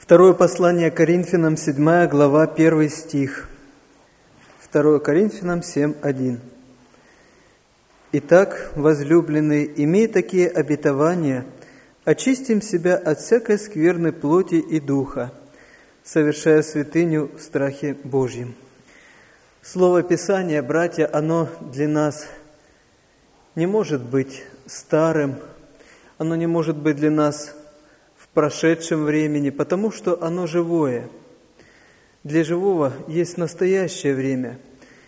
Второе послание Коринфянам, 7 глава, 1 стих. 2 Коринфянам 7:1. «Итак, возлюбленные, имея такие обетования, очистим себя от всякой скверной плоти и духа, совершая святыню в страхе Божьем». Слово Писания, братья, оно для нас не может быть старым, оно не может быть для нас в прошедшем времени, потому что оно живое. Для живого есть настоящее время.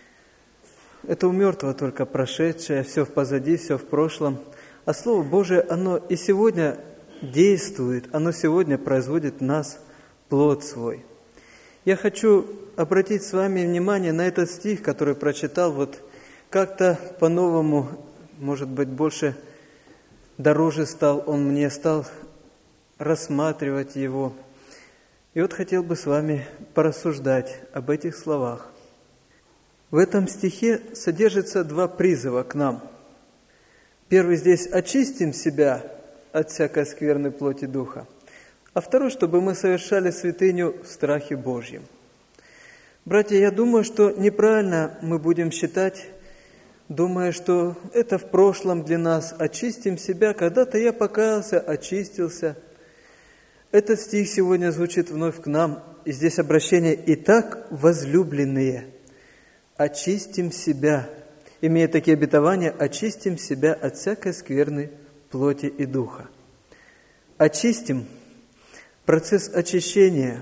Это у мертвого только прошедшее, все позади, все в прошлом. А Слово Божие, оно и сегодня действует, оно сегодня производит в нас плод свой. Я хочу обратить с вами внимание на этот стих, который прочитал, вот как-то по-новому, может быть, больше дороже стал он мне, стал рассматривать его. И вот хотел бы с вами порассуждать об этих словах. В этом стихе содержится два призыва к нам. Первый здесь: очистим себя от всякой скверной плоти духа. А второй, чтобы мы совершали святыню в страхе Божьем. Братья, я думаю, что неправильно мы будем считать, думая, что это в прошлом для нас. Очистим себя. Когда-то я покаялся, очистился. Этот стих сегодня звучит вновь к нам. И здесь обращение: «Итак, возлюбленные, очистим себя». Имея такие обетования, очистим себя от всякой скверной плоти и духа. Очистим. Процесс очищения,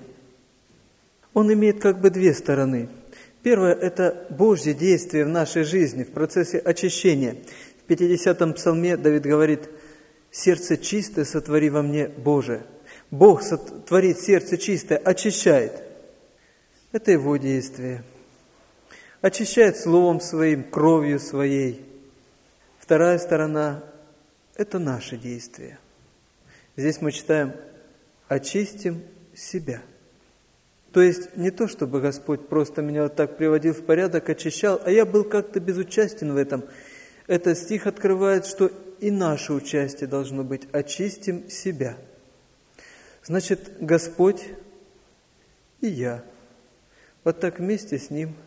он имеет как бы две стороны. Первое – это Божье действие в нашей жизни, в процессе очищения. В 50-м псалме Давид говорит: «Сердце чистое сотвори во мне, Боже». Бог творит сердце чистое, очищает. Это Его действие. Очищает Словом Своим, кровью Своей. Вторая сторона – это наше действие. Здесь мы читаем: очистим себя. То есть не то, чтобы Господь просто меня вот так приводил в порядок, очищал, а я был как-то безучастен в этом. Этот стих открывает, что и наше участие должно быть: очистим себя. Значит, Господь и я вот так вместе с Ним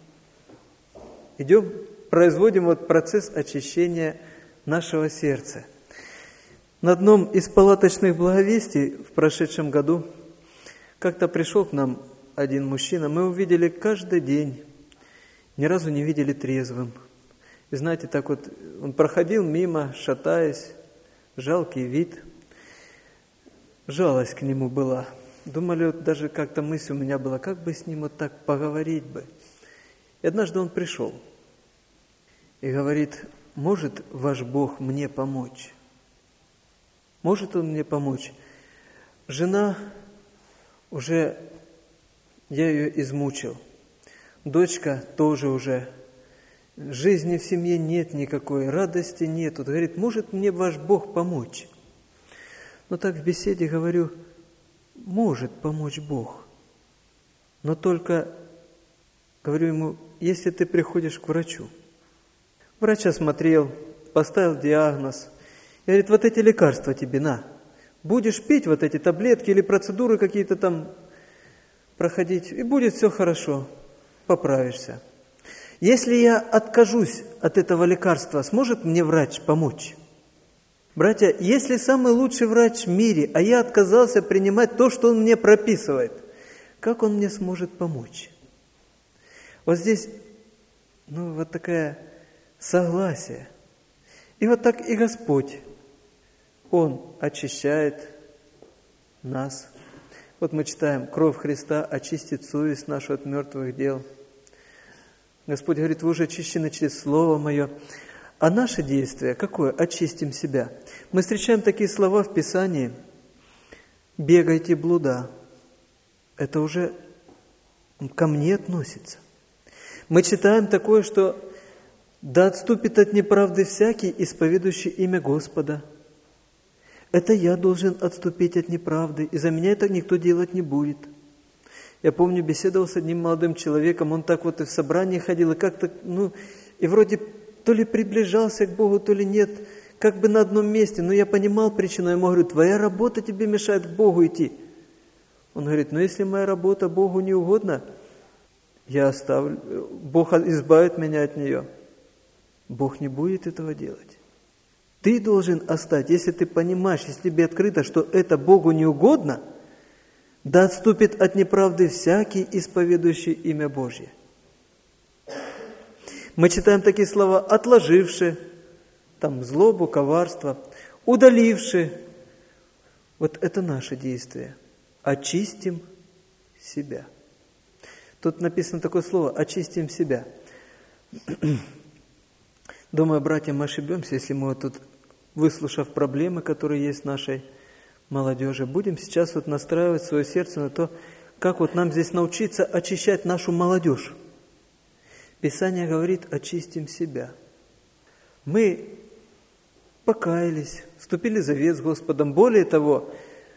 идем, производим вот процесс очищения нашего сердца. На одном из палаточных благовестий в прошедшем году как-то пришел к нам один мужчина. Мы увидели каждый день, ни разу не видели трезвым. И знаете, так вот он проходил мимо, шатаясь, жалкий вид. Жалость к нему была. Думали, вот даже как-то мысль у меня была, как бы с ним вот так поговорить бы. И однажды он пришел и говорит: может ваш Бог мне помочь? Может Он мне помочь? Жена уже, я ее измучил. Дочка тоже уже. Жизни в семье нет никакой, радости нет. Вот говорит: может мне ваш Бог помочь? Но так в беседе говорю: может помочь Бог. Но только, говорю ему, если ты приходишь к врачу. Врач осмотрел, поставил диагноз. И говорит: вот эти лекарства тебе на. Будешь пить вот эти таблетки или процедуры какие-то там проходить, и будет все хорошо, поправишься. Если я откажусь от этого лекарства, сможет мне врач помочь? Братья, если самый лучший врач в мире, а я отказался принимать то, что он мне прописывает, как он мне сможет помочь? Вот здесь, вот такое согласие. И вот так и Господь, Он очищает нас. Вот мы читаем: кровь Христа очистит совесть нашу от мертвых дел. Господь говорит: вы уже очищены через Слово Мое. А наше действие какое? Очистим себя. Мы встречаем такие слова в Писании: бегайте блуда. Это уже ко мне относится. Мы читаем такое, что да отступит от неправды всякий, исповедующий имя Господа. Это я должен отступить от неправды, и за меня это никто делать не будет. Я помню, беседовал с одним молодым человеком, он так вот и в собрании ходил, и как-то, и вроде то ли приближался к Богу, то ли нет, как бы на одном месте, но я понимал причину, я ему говорю: твоя работа тебе мешает к Богу идти. Он говорит, но если моя работа Богу не угодна, я оставлю, Бог избавит меня от нее. Бог не будет этого делать. Ты должен оставить, если ты понимаешь, если тебе открыто, что это Богу не угодно, да отступит от неправды всякий, исповедующий имя Божье. Мы читаем такие слова, отложивши, там, злобу, коварство, удаливши. Вот это наше действие. Очистим себя. Тут написано такое слово, очистим себя. Думаю, братья, мы ошибемся, если мы вот тут, выслушав проблемы, которые есть в нашей молодежи, будем сейчас вот настраивать свое сердце на то, как вот нам здесь научиться очищать нашу молодежь. Писание говорит, очистим себя. Мы покаялись, вступили в завет с Господом. Более того,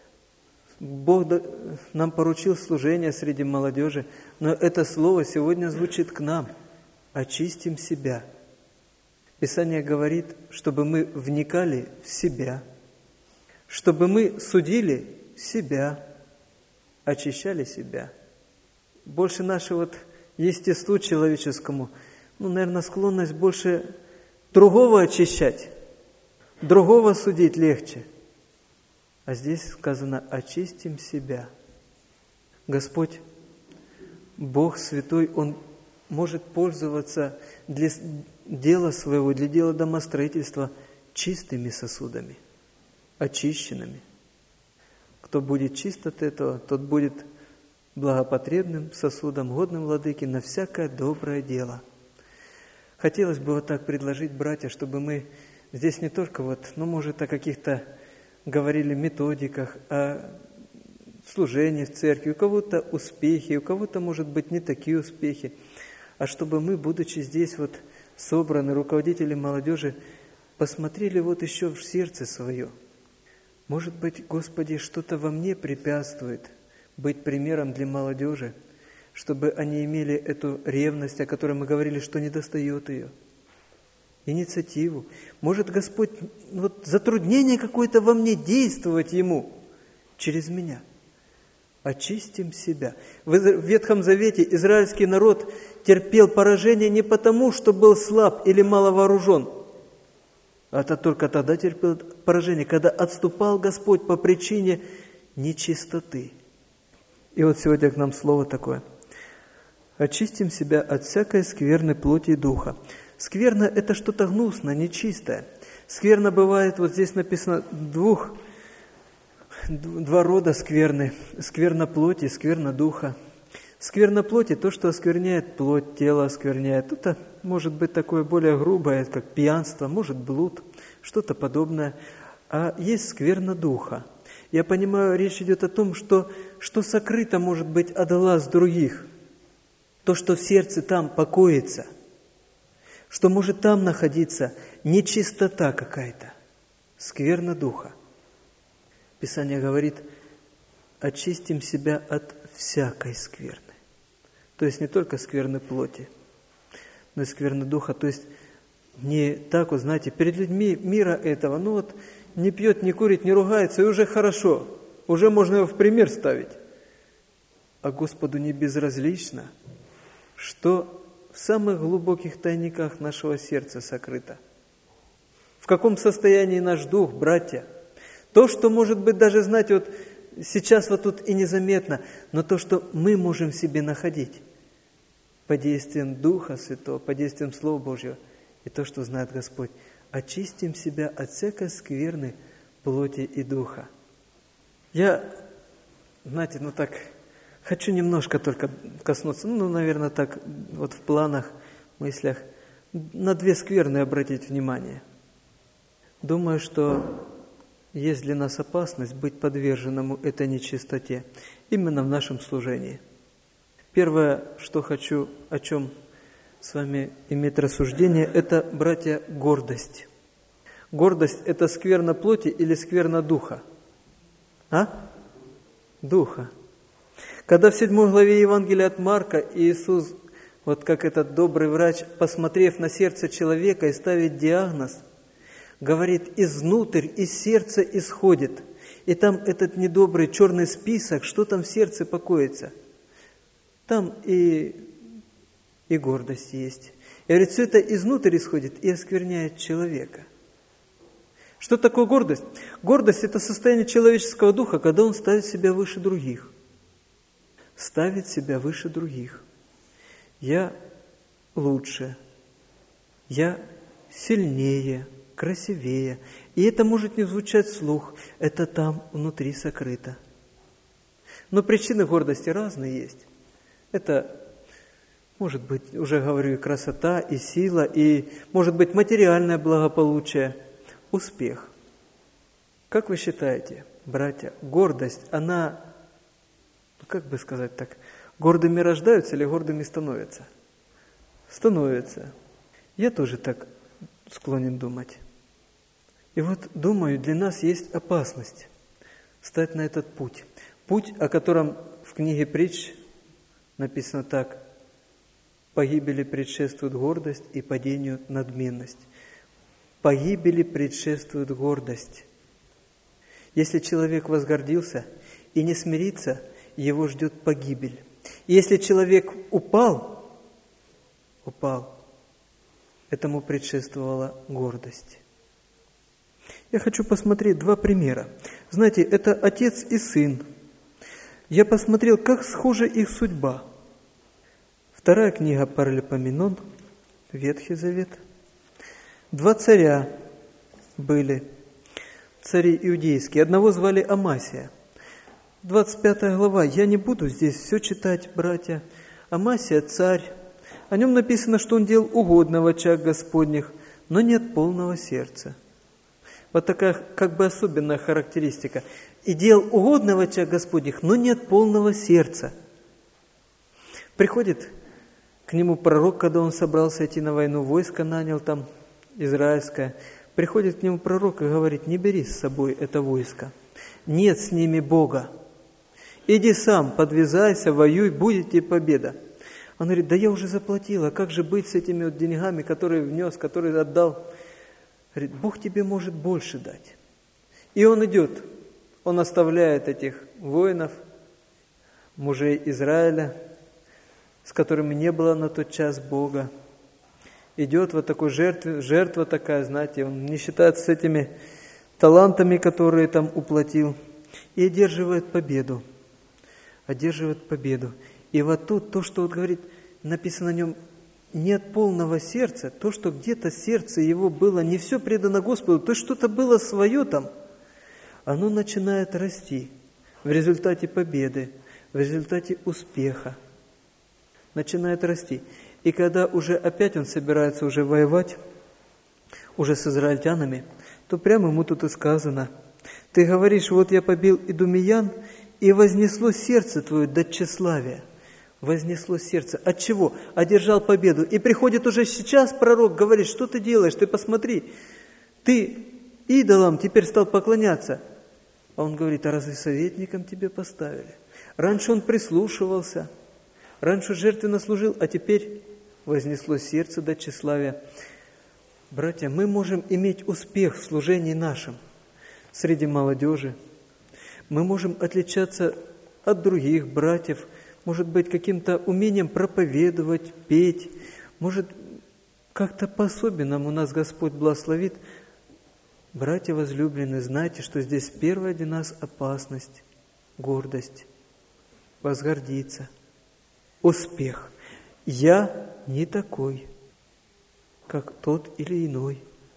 Бог нам поручил служение среди молодежи, но это слово сегодня звучит к нам. Очистим себя. Писание говорит, чтобы мы вникали в себя, чтобы мы судили себя, очищали себя. Больше наше вот естеству человеческому, наверное, склонность больше другого очищать, другого судить легче. А здесь сказано, очистим себя. Господь, Бог Святой, Он может пользоваться для дела своего, для дела домостроительства чистыми сосудами, очищенными. Кто будет чист от этого, тот будет благопотребным сосудом, годным владыке на всякое доброе дело. Хотелось бы вот так предложить, братья, чтобы мы здесь не только может, о каких-то говорили методиках, о служении в церкви, у кого-то успехи, у кого-то, может быть, не такие успехи, а чтобы мы, будучи здесь собраны, руководители молодежи, посмотрели еще в сердце свое. Может быть, Господи, что-то во мне препятствует быть примером для молодежи, чтобы они имели эту ревность, о которой мы говорили, что недостает ее, инициативу. Может, Господь, затруднение какое-то во мне действовать Ему через меня. Очистим себя. В Ветхом Завете израильский народ терпел поражение не потому, что был слаб или маловооружен, а это только тогда терпел поражение, когда отступал Господь по причине нечистоты. И сегодня к нам слово такое. Очистим себя от всякой скверной плоти и духа. Скверно – это что-то гнусное, нечистое. Скверно бывает, здесь написано, два рода скверны. Скверна плоти, скверна духа. Скверна плоти – то, что оскверняет плоть, тело оскверняет. Это может быть такое более грубое, как пьянство, может блуд, что-то подобное. А есть скверна духа. Я понимаю, речь идет о том, что сокрыто, может быть, от глаз других. То, что в сердце там покоится. Что может там находиться нечистота какая-то. Скверна духа. Писание говорит, очистим себя от всякой скверны. То есть не только скверны плоти, но и скверны духа. То есть не так перед людьми мира этого, не пьет, не курит, не ругается, и уже хорошо, уже можно его в пример ставить. А Господу не безразлично, что в самых глубоких тайниках нашего сердца сокрыто. В каком состоянии наш дух, братья? То, что, может быть, даже, сейчас тут и незаметно, но то, что мы можем в себе находить по действиям Духа Святого, по действиям Слова Божьего, и то, что знает Господь. Очистим себя от всякой скверны плоти и духа. Я, хочу немножко только коснуться, наверное, в планах, мыслях, на две скверны обратить внимание. Думаю, что есть для нас опасность быть подверженному этой нечистоте именно в нашем служении. Первое, что хочу, о чем с вами иметь рассуждение, это, братья, гордость. Гордость – это скверна плоти или скверна духа? Духа. Когда в 7 главе Евангелия от Марка Иисус, как этот добрый врач, посмотрев на сердце человека и ставит диагноз, говорит, изнутрь, из сердца исходит. и там этот недобрый черный список, что там в сердце покоится. Там и гордость есть. И говорит, все это изнутрь исходит и оскверняет человека. Что такое гордость? Гордость – это состояние человеческого духа, когда он ставит себя выше других. Ставит себя выше других. Я лучше, я сильнее, красивее. И это может не звучать вслух, это там внутри сокрыто. Но причины гордости разные есть. Это может быть, уже говорю, и красота, и сила, и может быть материальное благополучие, успех. Как вы считаете, братья, гордость, она, как бы сказать так, гордыми рождаются или гордыми становятся? Становятся. Я тоже так склонен думать. И вот, думаю, для нас есть опасность стать на этот путь. Путь, о котором в книге Притч написано так: «Погибели предшествует гордость и падению надменность». Погибели предшествует гордость. Если человек возгордился и не смирится, его ждет погибель. И если человек упал, этому предшествовала гордость. Я хочу посмотреть два примера. Знаете, это отец и сын. Я посмотрел, как схожа их судьба. Вторая книга Паралипоменон, Ветхий Завет. Два царя были, цари иудейские. Одного звали Амасия. 25 глава. Я не буду здесь все читать, братья. Амасия – царь. О нем написано, что он делал угодно в очах Господних, но нет полного сердца. Вот такая как бы особенная характеристика. И делал угодно в очах Господних, но нет полного сердца. Приходит к нему пророк, когда он собрался идти на войну, войско нанял там, израильское. Приходит к нему пророк и говорит: не бери с собой это войско, нет с ними Бога. Иди сам, подвязайся, воюй, будет тебе победа. Он говорит: да я уже заплатил, а как же быть с этими вот деньгами, которые внес, которые отдал? Говорит: Бог тебе может больше дать. И он идет, он оставляет этих воинов, мужей Израиля, с которыми не было на тот час Бога. Идет вот такой жертва такая, знаете, он не считается с этими талантами, которые там уплатил, и одерживает победу. Одерживает победу. И вот тут то, что вот говорит, написано о нем, нет полного сердца, то, что где-то сердце его было не все предано Господу, то что-то было свое там, оно начинает расти в результате победы, в результате успеха. Начинает расти. И когда уже опять он собирается уже воевать, уже с израильтянами, то прямо ему тут и сказано: ты говоришь, вот я побил идумеян, и вознесло сердце твое до тщеславия. Вознесло сердце. От чего? Одержал победу. И приходит уже сейчас пророк, говорит: что ты делаешь? Ты посмотри, ты идолам теперь стал поклоняться. А он говорит: а разве советником тебе поставили? Раньше он прислушивался, раньше жертвенно служил, а теперь вознесло сердце до тщеславия. Братья, мы можем иметь успех в служении нашем среди молодежи. Мы можем отличаться от других братьев, может быть, каким-то умением проповедовать, петь. Может, как-то по-особенному нас Господь благословит. Братья возлюбленные, знайте, что здесь первая для нас опасность, гордость, возгордиться, успех. Я не такой, как тот или иной.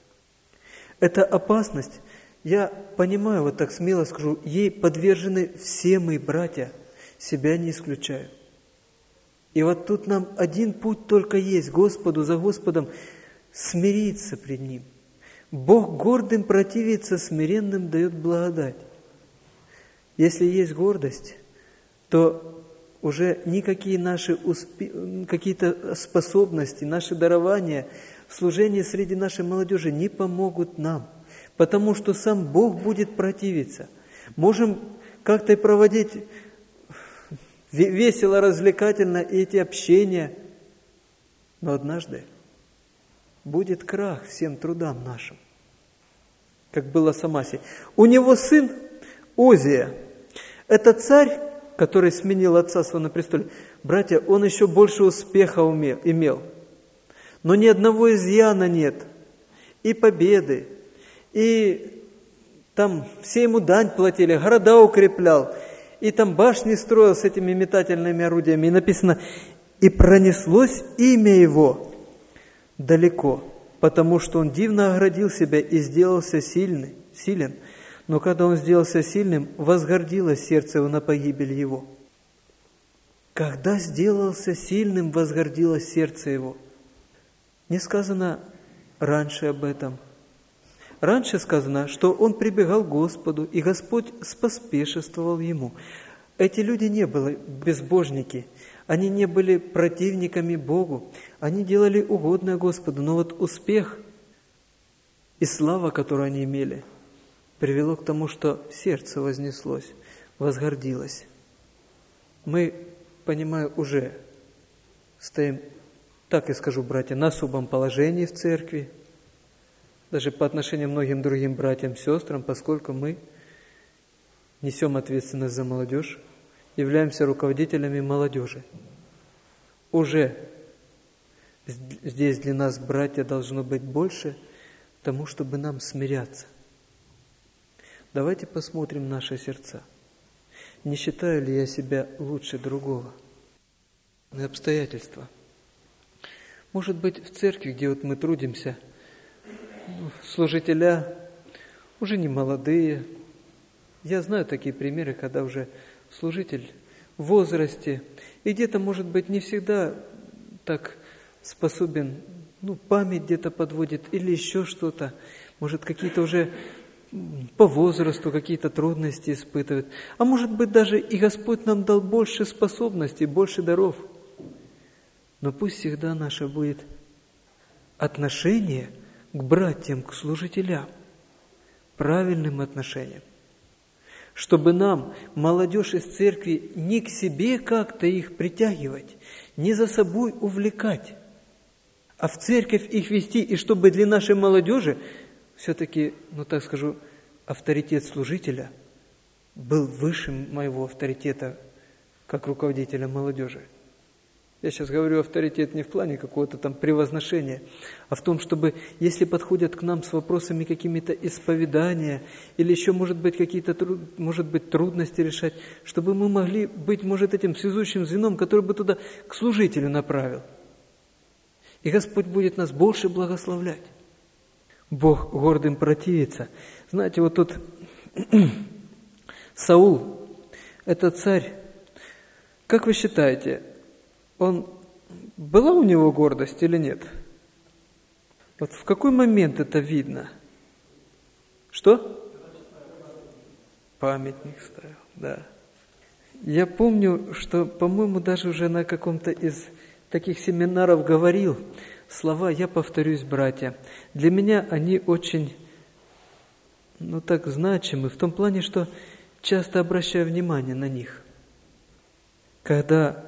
Эта опасность, я понимаю, вот так смело скажу, ей подвержены все мы, братья, себя не исключаю. И вот тут нам один путь только есть: Господу, за Господом смириться пред Ним. Бог гордым противится, смиренным дает благодать. Если есть гордость, то уже никакие наши какие-то способности, наши дарования в служении среди нашей молодежи не помогут нам, потому что сам Бог будет противиться. Можем как-то и проводить весело, развлекательно эти общения, но однажды будет крах всем трудам нашим, как было с Амасией. У него сын, Озия. Это царь, который сменил отца своего на престоле. Братья, он еще больше успеха имел. Но ни одного изъяна нет. И победы, и там все ему дань платили, города укреплял, и там башни строил с этими метательными орудиями. И написано, и пронеслось имя его далеко, потому что он дивно оградил себя и сделался силен. Но когда он сделался сильным, возгордилось сердце его на погибель его. Когда сделался сильным, возгордилось сердце его. Не сказано раньше об этом. Раньше сказано, что он прибегал к Господу, и Господь споспешествовал ему. Эти люди не были безбожники, они не были противниками Богу, они делали угодное Господу, но вот успех и слава, которую они имели, привело к тому, что сердце вознеслось, возгордилось. Мы, понимаю, уже стоим, так и скажу, братья, на особом положении в церкви, даже по отношению к многим другим братьям, сестрам, поскольку мы несем ответственность за молодежь, являемся руководителями молодежи. Уже здесь для нас, братья, должно быть больше тому, чтобы нам смиряться. Давайте посмотрим наши сердца. Не считаю ли я себя лучше другого? И обстоятельства. Может быть, в церкви, где вот мы трудимся, служителя уже не молодые. Я знаю такие примеры, когда уже служитель в возрасте, и где-то, может быть, не всегда так способен, память где-то подводит, или еще что-то, может, какие-то уже по возрасту какие-то трудности испытывает. А может быть, даже и Господь нам дал больше способностей, больше даров. Но пусть всегда наше будет отношение к братьям, к служителям, правильным отношением. Чтобы нам, молодежь из церкви, не к себе как-то их притягивать, не за собой увлекать, а в церковь их вести, и чтобы для нашей молодежи все-таки, так скажу, авторитет служителя был выше моего авторитета как руководителя молодежи. Я сейчас говорю авторитет не в плане какого-то там превозношения, а в том, чтобы, если подходят к нам с вопросами какими-то исповедания или еще, может быть, какие-то трудности решать, чтобы мы могли быть, может, этим связующим звеном, который бы туда к служителю направил. И Господь будет нас больше благословлять. Бог гордым противится. Знаете, вот тут Саул, это царь, как вы считаете, была у него гордость или нет? Вот в какой момент это видно? Что? Памятник ставил, да. Я помню, что, по-моему, даже уже на каком-то из таких семинаров говорил слова, я повторюсь, братья. Для меня они очень, так значимы, в том плане, что часто обращаю внимание на них. Когда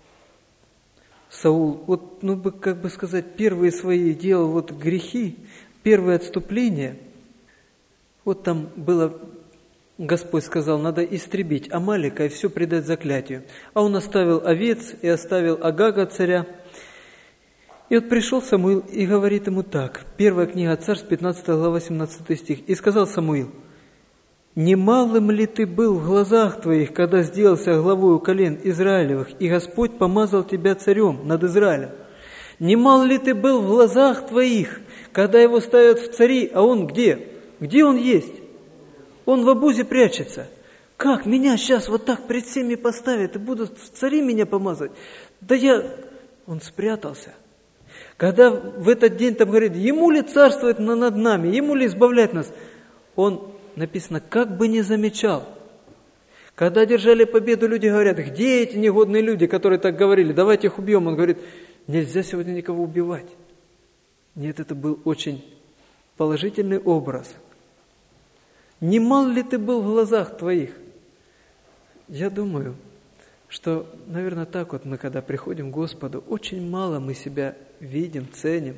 Саул, первые свои делал грехи, первые отступления, там было, Господь сказал, надо истребить Амалика и все предать заклятию. А он оставил овец и оставил Агага царя. И пришел Самуил и говорит ему так, 1 книга Царств, 15 глава, 17 стих. «И сказал Самуил, немалым ли ты был в глазах твоих, когда сделался главою колен Израилевых, и Господь помазал тебя царем над Израилем? Немал ли ты был в глазах твоих, когда его ставят в цари, а он где? Где он есть? Он в обузе прячется. Как меня сейчас вот так пред всеми поставят и будут в цари меня помазывать? Он спрятался. Когда в этот день там говорит, ему ли царствовать над нами, ему ли избавлять нас? Он, написано, как бы не замечал. Когда одержали победу, люди говорят, где эти негодные люди, которые так говорили, давайте их убьем. Он говорит, нельзя сегодня никого убивать. Нет, это был очень положительный образ. Немал ли ты был в глазах твоих? Я думаю, что, наверное, так мы, когда приходим к Господу, очень мало мы себя видим, ценим.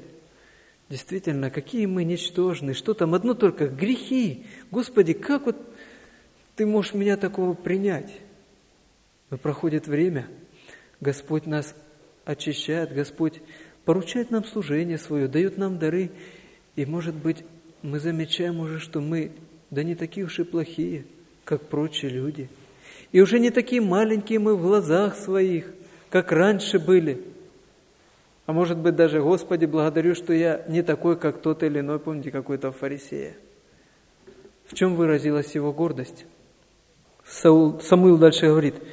Действительно, какие мы ничтожные, что там, одно только грехи. Господи, как Ты можешь меня такого принять. Но проходит время, Господь нас очищает, Господь поручает нам служение свое, дает нам дары, и, может быть, мы замечаем уже, что мы, да не такие уж и плохие, как прочие люди. И уже не такие маленькие мы в глазах своих, как раньше были. А может быть, даже, Господи, благодарю, что я не такой, как тот или иной, помните, какой-то фарисея. В чем выразилась его гордость? Самуил дальше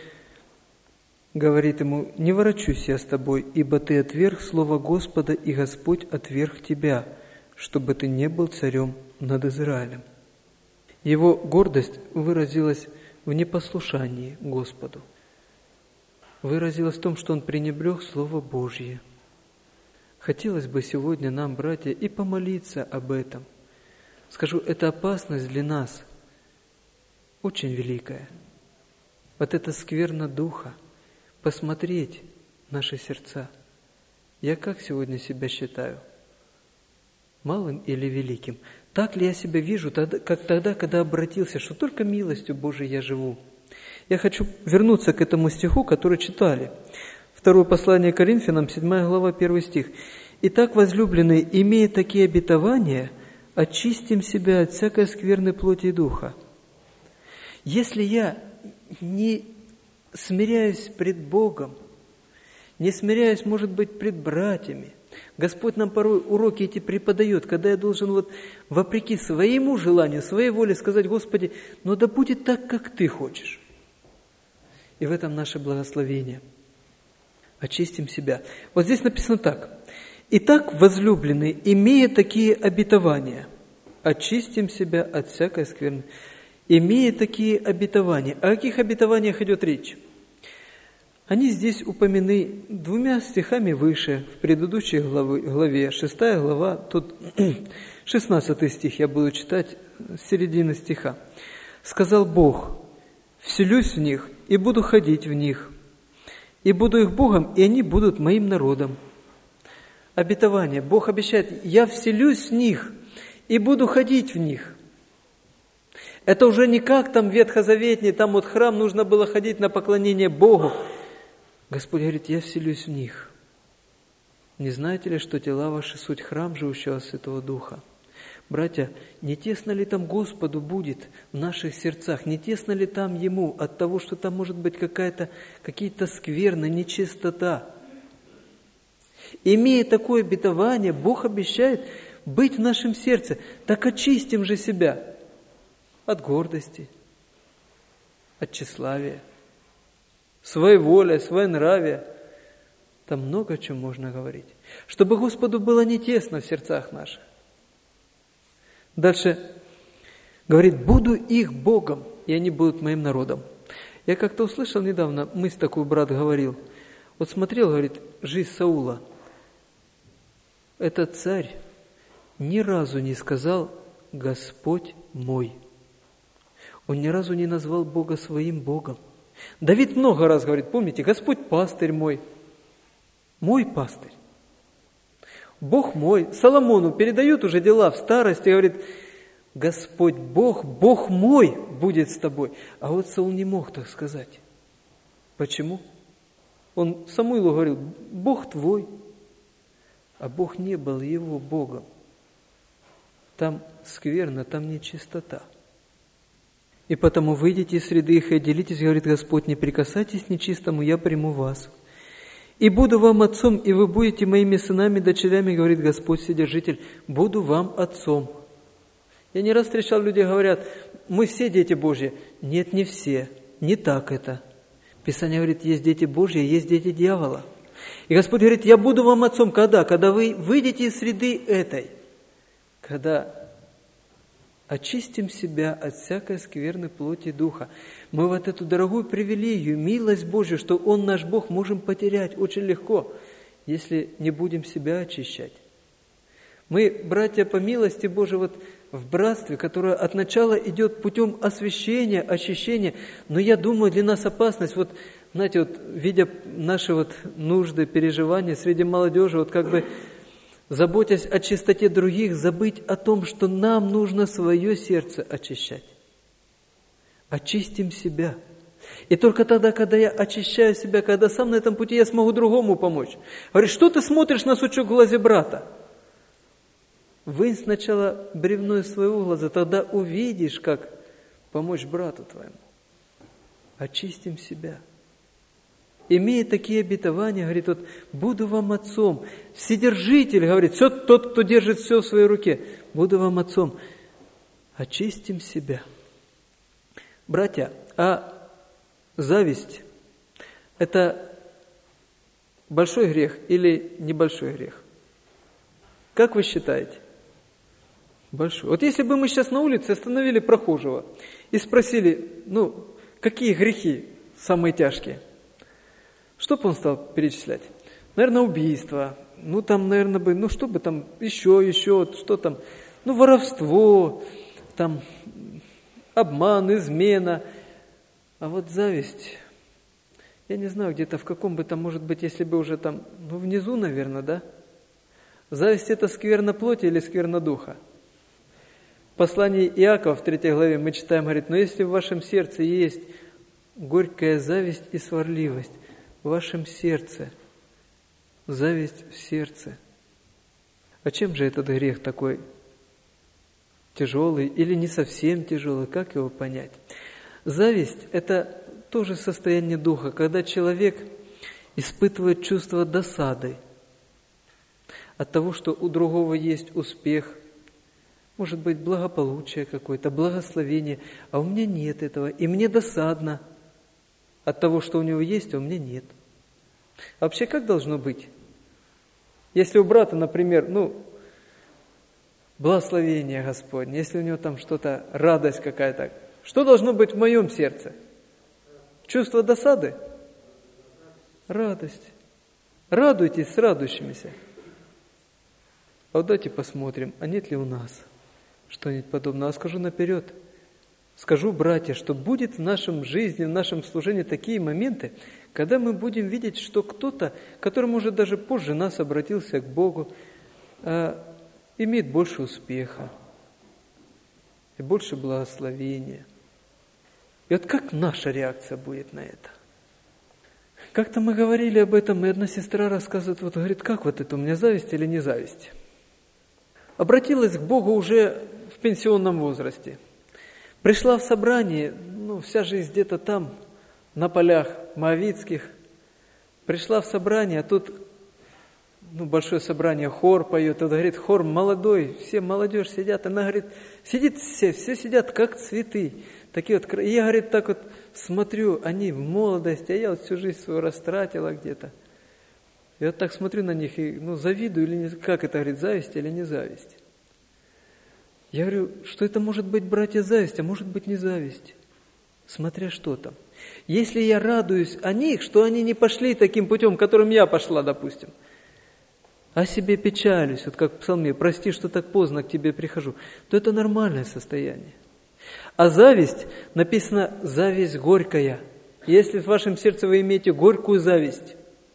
говорит ему: «Не ворочусь я с тобой, ибо ты отверг слово Господа, и Господь отверг тебя, чтобы ты не был царем над Израилем». Его гордость выразилась в непослушании Господу. Выразилась в том, что он пренебрег Слово Божье. Хотелось бы сегодня нам, братья, и помолиться об этом. Скажу, это опасность для нас очень великая. Вот это скверна духа, посмотреть наши сердца. Я как сегодня себя считаю? Малым или великим? Так ли я себя вижу, как тогда, когда обратился, что только милостью Божией я живу? Я хочу вернуться к этому стиху, который читали. Второе послание Коринфянам, 7 глава, 1 стих. «Итак, возлюбленные, имея такие обетования, очистим себя от всякой скверной плоти и духа». Если я не смиряюсь пред Богом, не смиряюсь, может быть, пред братьями, Господь нам порой уроки эти преподает, когда я должен вопреки своему желанию, своей воле сказать: Господи, но да будет так, как Ты хочешь. И в этом наше благословение. Очистим себя. Вот здесь написано так. «Итак, возлюбленные, имея такие обетования, очистим себя от всякой скверны». Имея такие обетования. О каких обетованиях идет речь? Они здесь упомянены 2 стихами выше, в предыдущей главе, 6 глава, тут 16 стих, я буду читать с середины стиха. «Сказал Бог: вселюсь в них, и буду ходить в них, и буду их Богом, и они будут моим народом». Обетование. Бог обещает: я вселюсь в них, и буду ходить в них. Это уже не как там ветхозаветний, там вот храм, нужно было ходить на поклонение Богу. Господь говорит: я вселюсь в них. Не знаете ли, что тела ваши суть храм живущего Святого Духа? Братья, не тесно ли там Господу будет в наших сердцах? Не тесно ли там Ему от того, что там может быть какие-то скверны, нечистота? Имея такое обетование, Бог обещает быть в нашем сердце. Так очистим же себя от гордости, от тщеславия, своеволия, своенравия. Там много о чем можно говорить. Чтобы Господу было не тесно в сердцах наших. Дальше говорит: буду их Богом, и они будут моим народом. Я как-то услышал недавно, мысль такую брат говорил. Вот смотрел, говорит, жизнь Саула. Этот царь ни разу не сказал: Господь мой. Он ни разу не назвал Бога своим Богом. Давид много раз говорит, помните, Господь пастырь мой. Мой пастырь. Бог мой. Соломону передают уже дела в старости, говорит: Господь Бог, Бог мой будет с тобой. А вот Саул не мог так сказать. Почему? Он Самуилу говорил: Бог твой. А Бог не был его Богом. Там скверно, там нечистота. И потому выйдите из среды их и отделитесь, говорит Господь, не прикасайтесь к нечистому, я приму вас. И буду вам отцом, и вы будете моими сынами, дочерями, говорит Господь Вседержитель, буду вам отцом. Я не раз встречал, люди говорят: мы все дети Божьи. Нет, не все, не так это. Писание говорит: есть дети Божьи, есть дети дьявола. И Господь говорит: я буду вам отцом. Когда? Когда вы выйдете из среды этой. Когда очистим себя от всякой скверной плоти и духа. Мы вот эту дорогую привилегию, милость Божью, что Он наш Бог, можем потерять очень легко, если не будем себя очищать. Мы, братья, по милости Божией, вот в братстве, которое от начала идет путем освящения, очищения, но я думаю, для нас опасность, вот, знаете, вот, видя наши вот нужды, переживания среди молодежи, вот как бы заботясь о чистоте других, забыть о том, что нам нужно свое сердце очищать. Очистим себя. И только тогда, когда я очищаю себя, когда сам на этом пути, я смогу другому помочь. Говорит, что ты смотришь на сучок в глазе брата? Вынь сначала бревно из своего глаза, тогда увидишь, как помочь брату твоему. Очистим себя. Имея такие обетования, говорит, вот, буду вам отцом. Вседержитель, говорит, все, тот, кто держит все в своей руке, буду вам отцом. Очистим себя. Братья, а зависть – это большой грех или небольшой грех? Как вы считаете? Большой. Вот если бы мы сейчас на улице остановили прохожего и спросили, какие грехи самые тяжкие? Что бы он стал перечислять? Наверное, убийство. Что бы там, еще, что там? Воровство, там, обман, измена. А вот зависть, я не знаю, где-то в каком бы там, может быть, если бы уже там, внизу, наверное, да? Зависть – это скверна плоти или скверна духа? В послании Иакова в 3 главе мы читаем, говорит, но если в вашем сердце есть горькая зависть и сварливость, в вашем сердце, зависть в сердце. А чем же этот грех такой тяжелый или не совсем тяжелый? Как его понять? Зависть – это тоже состояние духа, когда человек испытывает чувство досады от того, что у другого есть успех, может быть, благополучие какое-то, благословение, а у меня нет этого, и мне досадно от того, что у него есть, а у меня нет. А вообще, как должно быть? Если у брата, например, благословение Господне, если у него там что-то, радость какая-то, что должно быть в моем сердце? Чувство досады? Радость. Радуйтесь с радующимися. А вот давайте посмотрим, а нет ли у нас что-нибудь подобное. А скажу наперед, скажу, братья, что будет в нашем жизни, в нашем служении такие моменты, когда мы будем видеть, что кто-то, который, может, даже позже нас обратился к Богу, имеет больше успеха и больше благословения. И вот как наша реакция будет на это? Как-то мы говорили об этом, и одна сестра рассказывает, говорит, как это, у меня зависть или не зависть? Обратилась к Богу уже в пенсионном возрасте. Пришла в собрание, вся жизнь где-то там, на полях Моавитских. Пришла в собрание, а тут, большое собрание, хор поет. Тут, говорит, хор молодой, все молодежь сидят. Она, говорит, сидит все сидят, как цветы. Такие вот, и я, говорит, так вот смотрю, они в молодости, а я вот всю жизнь свою растратила где-то. И вот так смотрю на них и, завидую или не, как это, говорит, зависть или не зависть? Я говорю, что это может быть, братья, зависть, а может быть не зависть, смотря что там. Если я радуюсь о них, что они не пошли таким путем, которым я пошла, допустим, о себе печалюсь, вот как в псалме, прости, что так поздно к тебе прихожу, то это нормальное состояние. А зависть, написано, зависть горькая. Если в вашем сердце вы имеете горькую зависть,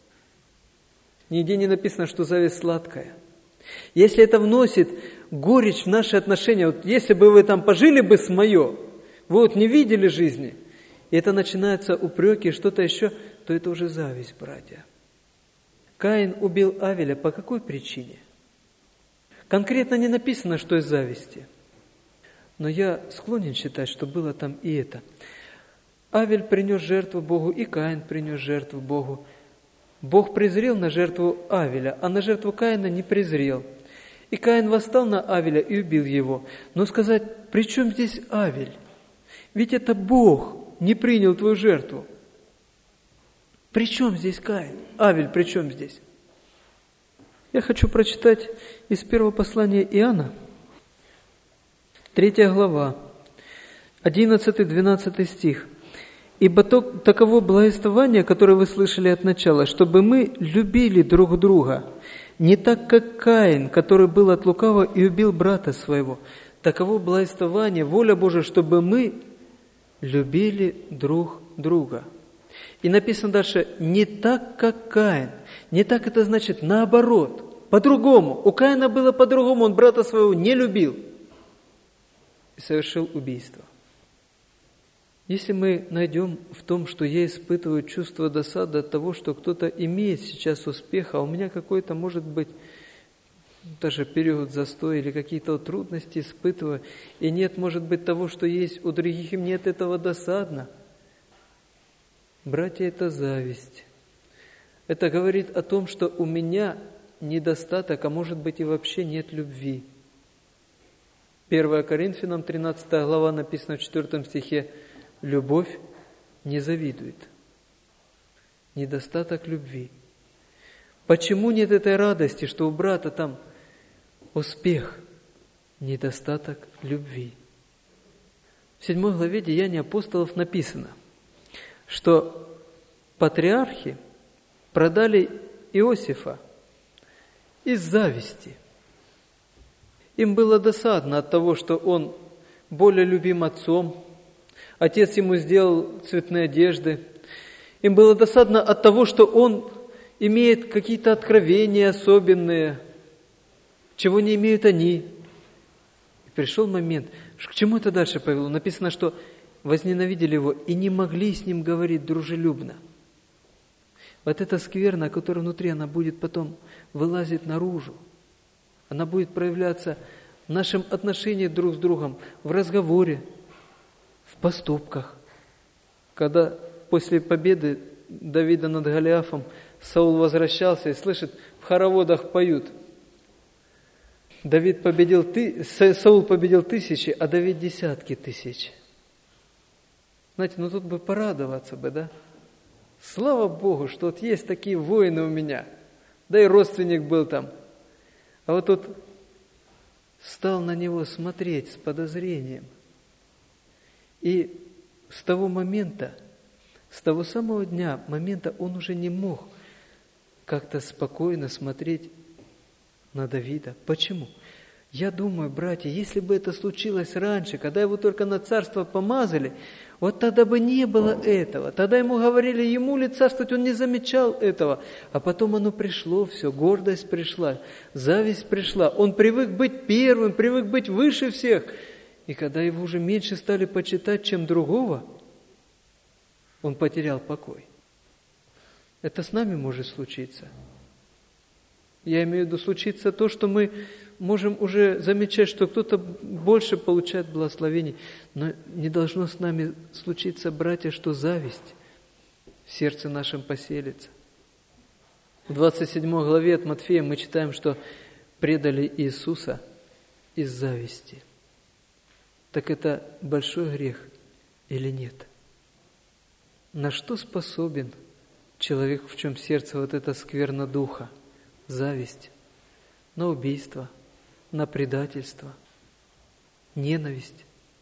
нигде не написано, что зависть сладкая. Если это вносит горечь в наши отношения, вот если бы вы там пожили бы с мое, вы вот не видели жизни, и это начинаются упреки, что-то еще, то это уже зависть, братья. Каин убил Авеля по какой причине? Конкретно не написано, что из зависти. Но я склонен считать, что было там и это. Авель принес жертву Богу, и Каин принес жертву Богу. Бог презрел на жертву Авеля, а на жертву Каина не презрел. И Каин восстал на Авеля и убил его. Но сказать, при чем здесь Авель? Ведь это Бог не принял твою жертву. При чем здесь Каин? Авель при чем здесь? Я хочу прочитать из первого послания Иоанна, 3 глава, 11-12 стих. «Ибо таково благовествование, которое вы слышали от начала, чтобы мы любили друг друга, не так, как Каин, который был от лукавого и убил брата своего. Таково благовествование, воля Божия, чтобы мы любили друг друга». И написано дальше, не так, как Каин. Не так это значит наоборот, по-другому. У Каина было по-другому, он брата своего не любил и совершил убийство. Если мы найдем в том, что я испытываю чувство досады от того, что кто-то имеет сейчас успех, а у меня какой-то, может быть, даже период застоя или какие-то трудности испытываю, и нет, может быть, того, что есть у других, и мне от этого досадно. Братья, это зависть. Это говорит о том, что у меня недостаток, а может быть и вообще нет любви. 1 Коринфянам 13 глава написано в 4 стихе: «Любовь не завидует». Недостаток любви. Почему нет этой радости, что у брата там успех? Недостаток любви. В 7 главе Деяний апостолов написано, что патриархи продали Иосифа из зависти. Им было досадно от того, что он более любим отцом, отец ему сделал цветные одежды. Им было досадно от того, что он имеет какие-то откровения особенные, чего не имеют они. И пришел момент, к чему это дальше повело? Написано, что возненавидели его и не могли с ним говорить дружелюбно. Вот эта скверна, которая внутри, она будет потом вылазить наружу. Она будет проявляться в нашем отношении друг с другом, в разговоре, в поступках. Когда после победы Давида над Голиафом Саул возвращался и слышит, в хороводах поют: Саул победил тысячи, а Давид десятки тысяч. Знаете, тут бы порадоваться бы, да? Слава Богу, что вот есть такие воины у меня. Да и родственник был там. А вот тут стал на него смотреть с подозрением. И с того момента, с того самого момента он уже не мог как-то спокойно смотреть на Давида. Почему? Я думаю, братья, если бы это случилось раньше, когда его только на царство помазали, вот тогда бы не было этого. Тогда ему говорили, ему ли царствовать, он не замечал этого. А потом оно пришло все, гордость пришла, зависть пришла. Он привык быть первым, привык быть выше всех. И когда его уже меньше стали почитать, чем другого, он потерял покой. Это с нами может случиться. Я имею в виду случиться то, что мы можем уже замечать, что кто-то больше получает благословений. Но не должно с нами случиться, братья, что зависть в сердце нашем поселится. В 27 главе от Матфея мы читаем, что предали Иисуса из зависти. Так это большой грех или нет? На что способен человек, в чем сердце вот эта скверна духа? Зависть, на убийство, на предательство, ненависть.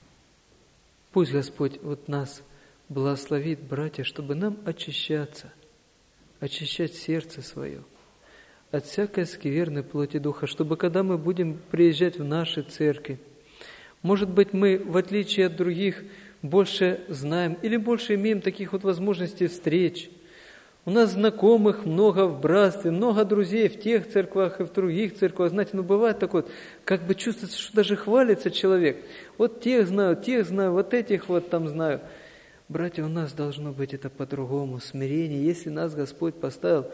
Пусть Господь вот нас благословит, братья, чтобы нам очищаться, очищать сердце свое от всякой скверны плоти духа, чтобы когда мы будем приезжать в наши церкви, может быть, мы, в отличие от других, больше знаем или больше имеем таких вот возможностей встреч. У нас знакомых много в братстве, много друзей в тех церквах и в других церквах. Знаете, бывает такое, как бы чувствуется, что даже хвалится человек. Вот тех знаю, вот этих вот там знаю. Братья, у нас должно быть это по-другому, смирение. Если нас Господь поставил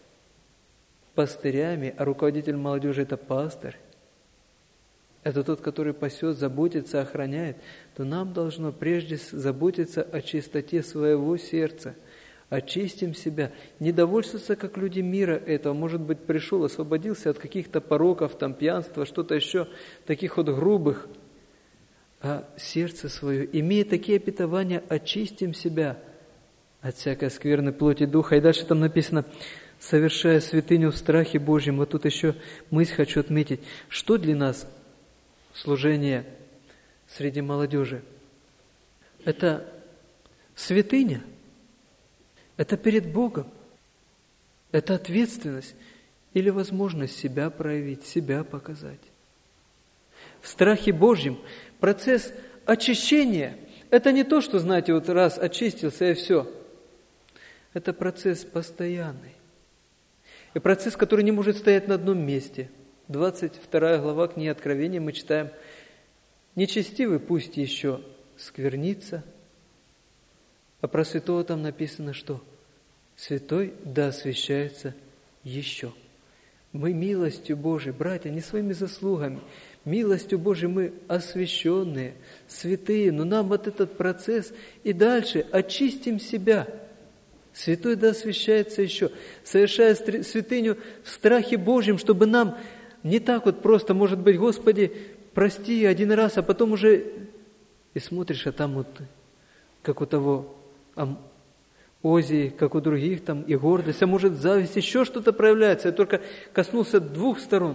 пастырями, а руководитель молодежи – это пастырь, это тот, который пасет, заботится, охраняет, то нам должно прежде заботиться о чистоте своего сердца. Очистим себя, не довольствоваться, как люди мира этого. Может быть, пришел, освободился от каких-то пороков, там, пьянства, что-то еще, таких вот грубых. А сердце свое, имея такие обетования, очистим себя от всякой скверной плоти духа. И дальше там написано, совершая святыню в страхе Божьем. Вот тут еще мысль хочу отметить. Что для нас служение среди молодежи? Это святыня. Это перед Богом. Это ответственность или возможность себя проявить, себя показать. В страхе Божьем процесс очищения – это не то, что, знаете, вот раз очистился и все. Это процесс постоянный. И процесс, который не может стоять на одном месте. 22 глава книги Откровения мы читаем: «Нечестивый пусть еще сквернится, А про святого там написано, что святой да освящается еще. Мы милостью Божией, братья, не своими заслугами, милостью Божией мы освященные, святые, но нам вот этот процесс и дальше очистим себя. Святой да освящается еще, совершая святыню в страхе Божьем, чтобы нам не так вот просто, может быть, Господи, прости один раз, а потом уже и смотришь, а там вот, как у того Озии, как у других, там и гордость, а может зависть, еще что-то проявляется. Я только коснулся двух сторон.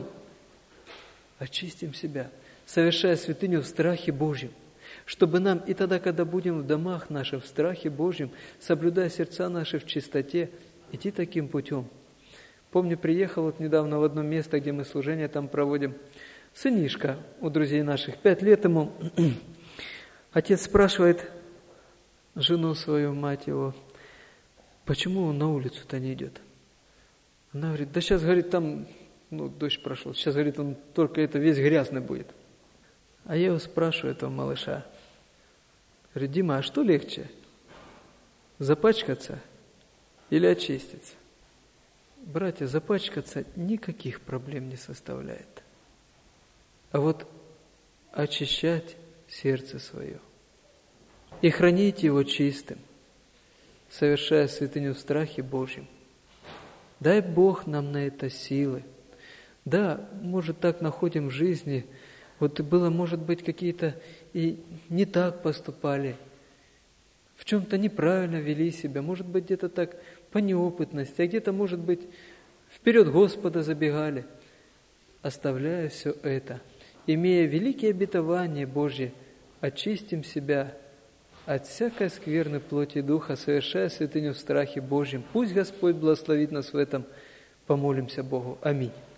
Очистим себя, совершая святыню в страхе Божьем, чтобы нам и тогда, когда будем в домах наших, в страхе Божьем, соблюдая сердца наши в чистоте, идти таким путем. Помню, приехал вот недавно в одно место, где мы служение там проводим. Сынишка у друзей наших, 5 лет ему. Отец спрашивает жену свою, мать его, почему он на улицу-то не идет? Она говорит, да сейчас, говорит, там, дождь прошел, сейчас, говорит, он только это весь грязный будет. А я его спрашиваю, этого малыша, говорю, Дима, а что легче, запачкаться или очиститься? Братья, запачкаться никаких проблем не составляет. А вот очищать сердце свое и хранить его чистым, совершая святыню в страхе Божьем. Дай Бог нам на это силы. Да, может, так находим в жизни, вот было, может быть, какие-то и не так поступали, в чем-то неправильно вели себя, может быть, где-то так по неопытности, а где-то, может быть, вперед Господа забегали. Оставляя все это, имея великие обетования Божьи, очистим себя от всякой скверны плоти и духа, совершая святыню в страхе Божьем. Пусть Господь благословит нас в этом. Помолимся Богу. Аминь.